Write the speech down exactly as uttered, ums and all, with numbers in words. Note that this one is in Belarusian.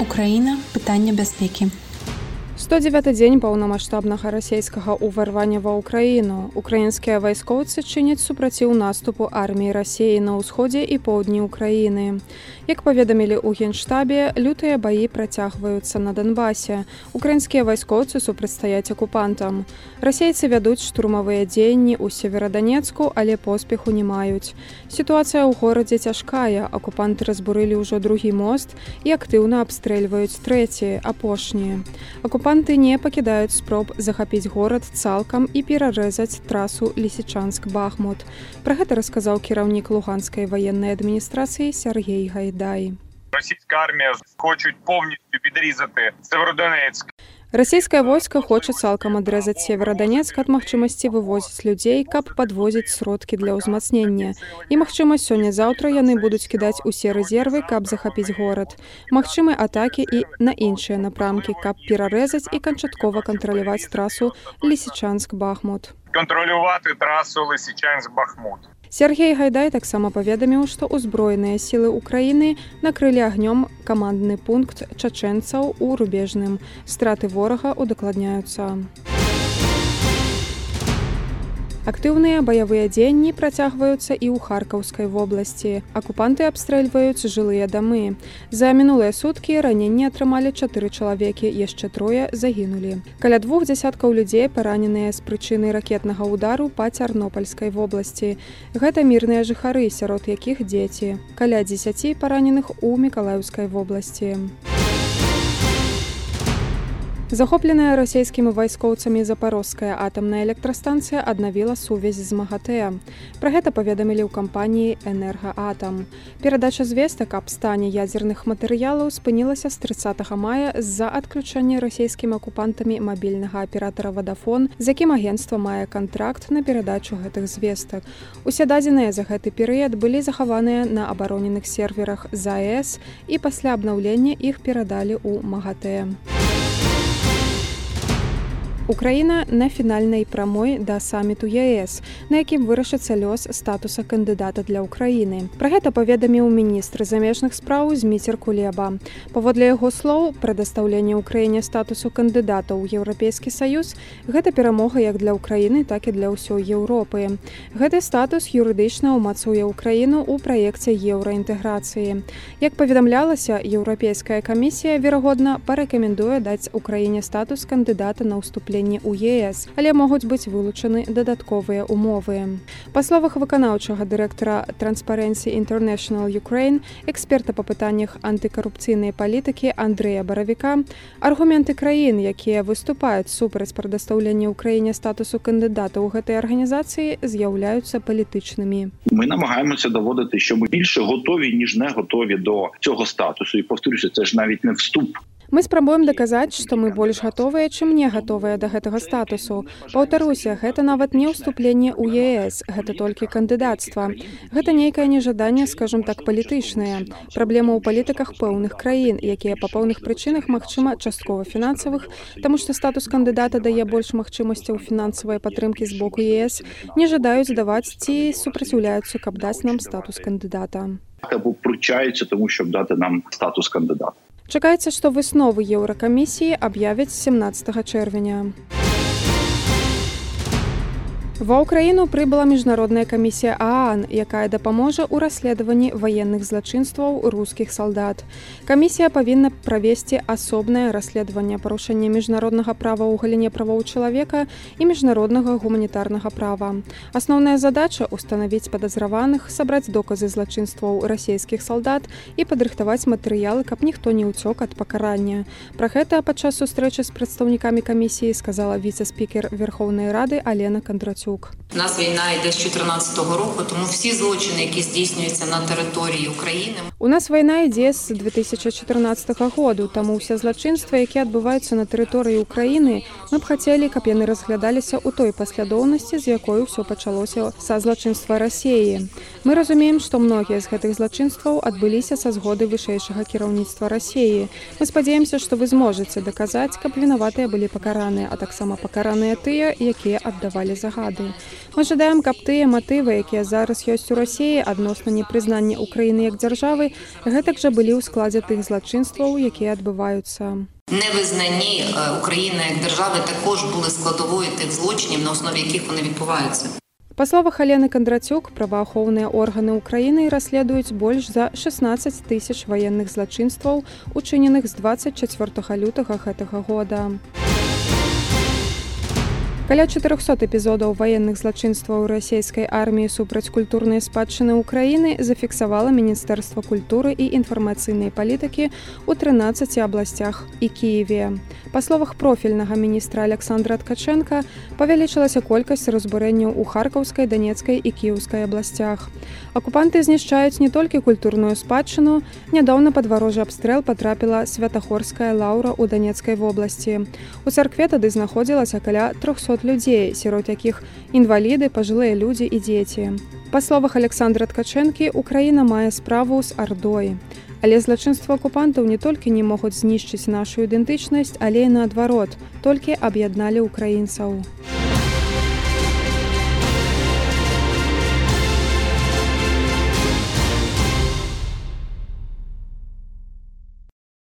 Украіна. Пытанне бяспекі. сто дзевяты дзень паўнамаштабнага расійскага ўварвання ва ўкраіну. Украінскія вайскоўцы чыняць супраціў наступу арміі Расіі на ўсходзе і поўдні Украіны. Як паведамілі ў Генштабе, лютыя баі працягваюцца на Донбасе. Украінскія вайскоўцы супрацьстаяць акупантам. Расейцы вядуць штурмавыя дзеянні ў Северадонецку, але поспеху не маюць. Сітуацыя ў горадзе цяжкая. Акупанты разбурылі ўжо другі мост і актыўна абстрэльваюць трэці, апошні. Акупанты не пакідаюць спроб захапіць горад цалкам і перарэзаць трасу Лісічанск-Бахмут. Пра гэта расказаў кіраўнік Луганскай ваеннай адміністрацыі Сергей Гайдай. Російська армія хочуть повністю відрізати Северодонецьк. Расійскае войска хоча цалкам адрэзаць Северадонецк ад магчымасці вывозіць людзей, каб падвозіць сродкі для ўзмацнення. І, магчыма, сёння-заўтра яны будуць кідаць усе рэзервы, каб захапіць горад. Магчымы атакі і на іншыя напрамкі, каб перарэзаць і канчаткова кантраляваць трасу Лісічанск-Бахмут. Контролювати трасу Лисичанськ-Бахмут. Сергей Гайдай таксама паведаміў, што ўзброеныя сілы Украіны накрылі агнём камандны пункт чачэнцаў у Рубежным. Страты ворага удакладняюцца. Актыўныя баявыя дзеянні працягваюцца і ў Харкаўскай вобласці. Акупанты абстрэльваюць жылыя дамы. За мінулыя суткі раненні атрымалі чатыры чалавекі, яшчэ трое загінулі. Каля двух дзясяткаў людзей параненыя з прычыны ракетнага ўдару па Цярнопольскай вобласці. Гэта мірныя жыхары, сярод якіх дзеці. Каля дзесяці параненых у Мікалаеўскай вобласці. Захопленая расійскімі вайскоўцамі Запарожская атамная электрастанцыя аднавіла сувязь з МАГАТЭ. Пра гэта паведамілі ў кампаніі «Энергаатам». Перадача звестак аб стане ядзерных матэрыялаў спынілася з трыццатага мая з-за адключэння расійскімі акупантамі мабільнага аператара «Вадафон», з якім агенцтва мае кантракт на перадачу гэтых звестак. Усе дадзеныя за гэты перыяд былі захаваныя на абароненых серверах ЗАЭС і пасля абнаўлення іх перадалі ў МАГАТЭ. Украіна на фінальнай прамой да саміту ЕС, на якім вырашыцца лёс статуса кандыдата для Украіны. Пра гэта паведаміў міністр замежных спраў Зміцер Кулеба. Паводле яго слоў, прадастаўленне Украіне статусу кандыдата ў Еўрапейскі Саюз – гэта перамога як для Украіны, так і для ўсёй Еўропы. Гэты статус юрыдычна ўмацуе Украіну ў праекце еўраінтэграцыі. Як паведамлялася, Еўрапейская камісія, верагодна, парэкамендуе даць Украіне статус кандыдата на ўступленне у ЕС, але могуць быць вылучаны дадатковыя умовы. Па словах выканаўчага дырэктара Transparency International Ukraine, эксперта па пытаннях антыкарупцыйнай палітыкі Андрэя Баравіка, аргументы краін, якія выступаюць супраць прадастаўлення Україні статусу кандидата у гэтай арганізації, з'являються політичними. Ми намагаємося доводити, що ми більше готові, ніж не готові до цього статусу. І повторюся, це ж навіть не вступ. Мы спрабуем даказаць, што мы больш гатовыя, чым не гатовыя да гэтага статусу. Паўтаруся, гэта нават не ўступленне ў ЕС, гэта толькі кандыдацтва. Гэта нейкае нежаданне, скажам так, палітычнае. Праблема ў палітыках пэўных краін, якія па пэўных прычынах, магчыма, часткова фінансавых, таму што статус кандыдата дае больш магчымасцяў фінансавай падтрымкі з боку ЕС, не жадаюць даваць ці супраціўляюцца, каб даць нам статус кандыдата. Або пручаюцца тому, щоб дати нам статус кандидата. Чакаецца, што высновы Еўракамісіі аб'явяць сямнаццатага чэрвеня. Ва ўкраіну прыбыла міжнародная камісія ААН, якая дапаможа ў расследаванні ваенных злачынстваў рускіх салдат. Камісія павінна правесці асобнае расследаванне парушэння міжнароднага права ў галіне правоў чалавека і міжнароднага гуманітарнага права. Асноўная задача – устанавіць падазраваных, сабраць доказы злачынстваў расійскіх салдат і падрыхтаваць матэрыялы, каб ніхто не ўцёк ад пакарання. Пра гэта падчас сустрэчы з прадстаўнікамі камісіі сказала віцэ-спікер Верховної Ради Алена Кондратюк. У нас війна йде з дві тисячі чотирнадцятого року, тому всі злочини, які здійснюються на території України. У нас війна йде з дві тисячі чотирнадцятого року, тому всі злочинства, які відбуваються на території України, ми б хотіли, каб яны розглядалися у той послідовності, з якою все почалося са злочинства Росії. Ми розуміємо, що многі з гэтых злочинстваў адбыліся са згоди вышэйшага кіраўніцтва Росії. Ми спадзяемся, що ви зможете доказати, каб вінаватыя былі пакараныя, а таксама пакараныя тыя, якія аддавалі загады. Мы жадаем, каб тыя матывы, якія зараз ёсць у Расіі адносна непрызнання Украіны як дзяржавы, гэтак жа былі ў складзе тых злачынстваў, якія адбываюцца. Невизнанні України як держави також були складовою тих злочинів, на основі яких вони відбуваються. Па словах Алены Кандрацюк, праваахоўныя органы Украіны расследуюць больш за шэснаццаць тысяч ваенных злачынстваў, учыненых з дваццаць чацвёртага лютага гэтага года. Каля чатырохсот эпізодаў ваенных злачынстваў расійскай арміі супраць культурнай спадчыны Украіны зафіксавала Міністэрства культуры і інфармацыйнай палітыкі ў трынаццаці абласцях і Кіеве. Па словах профільнага міністра Александра Ткаченка, павялічылася колькасць разбурэнняў у Харкаўскай, Данецкай і Кіеўскай абласцях. Акупанты знішчаюць не толькі культурную спадчыну, нядаўна пад варожы абстрэл патрапіла Святахорская лаўра ў Данецкай вобласці. У царкве тады знаходзілася каля трохсот людзей, сярод якіх інваліды, пажылыя людзі і дзеці. Па словах Александра Ткачэнкі, Украіна мае справу з ардой. Але злачынствы акупантаў не толькі не могуць знішчыць нашу ідэнтычнасць, але і наадварот, толькі аб'ядналі украінцаў.